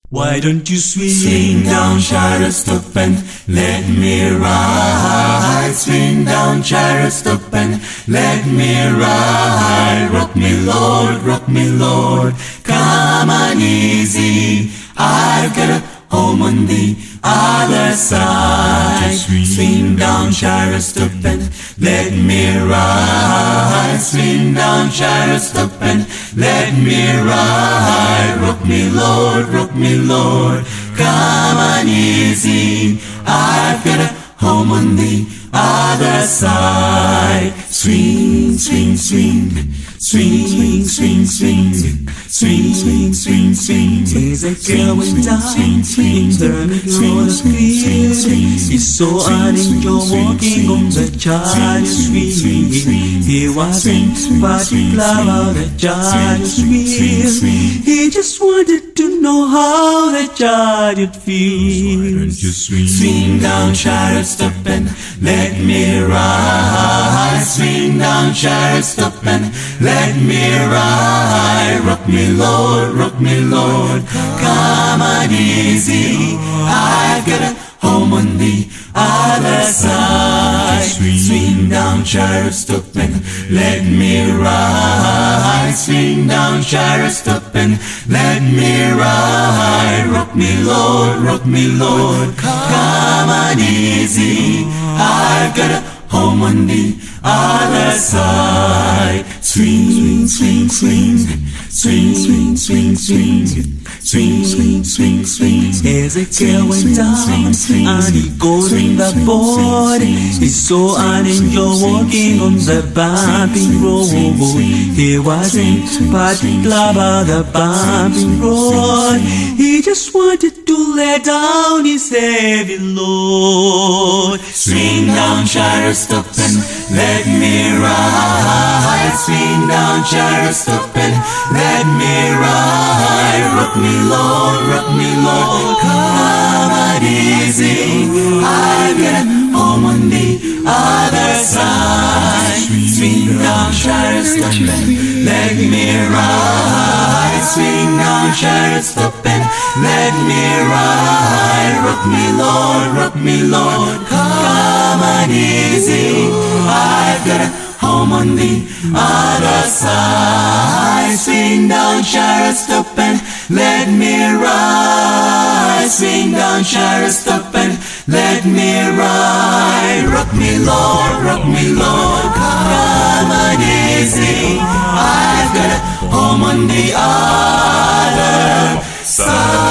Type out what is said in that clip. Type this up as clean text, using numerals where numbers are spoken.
Why don't you swing down, chariot, stop and let me ride. Swing down, chariot, stop and let me ride. Rock me Lord, come on easy. I've got a home on the other side. Swing down, chariot, stop and let me ride. Swing down, chariot, stop and let me ride. Rock me Lord, come on easy. I've got a home on the other side. Swing, swing, swing, swing, swing, swing, swing, swing, swing, swing, swing. Ezekiel went down in the middle of the field. He saw an angel walking on the chariot's wheel. He wasn't particular about the chariot's wheel. He just wanted to know how the chariot feels. Swing down, chariot, stop and let me ride. Swing down, chariot, stop and let me ride. Rock me Lord, come on easy. I've got a home on the other side. Swing down, chariot, stop and let me ride. Swing down, chariot, stop and let me ride. Rock me Lord, come on easy. I've got a home on the other side. Swing, swing, swing, swing, swing, swing, swing, swing, swing, swing, swing. Ezekiel went down and he got in the board. He saw an angel walking on the bumping road. He wasn't particular about the bumping road. He just wanted to lay down his heavy load. Swing down, chariot, stop and let me ride. Swing down, chariot, stop and let me ride. Rock me Lord, come on easy. I've got a home on the other side. Swing down, chariot, stop and let me ride. Swing down, chariot, stop and let me ride. Rock me Lord, come on easy. I've got a home on the other side. Swing down, chariot, stop and let me ride. Swing down, chariot, stop and let me ride. Rock me Lord, come on easy. I've got a home on the other side.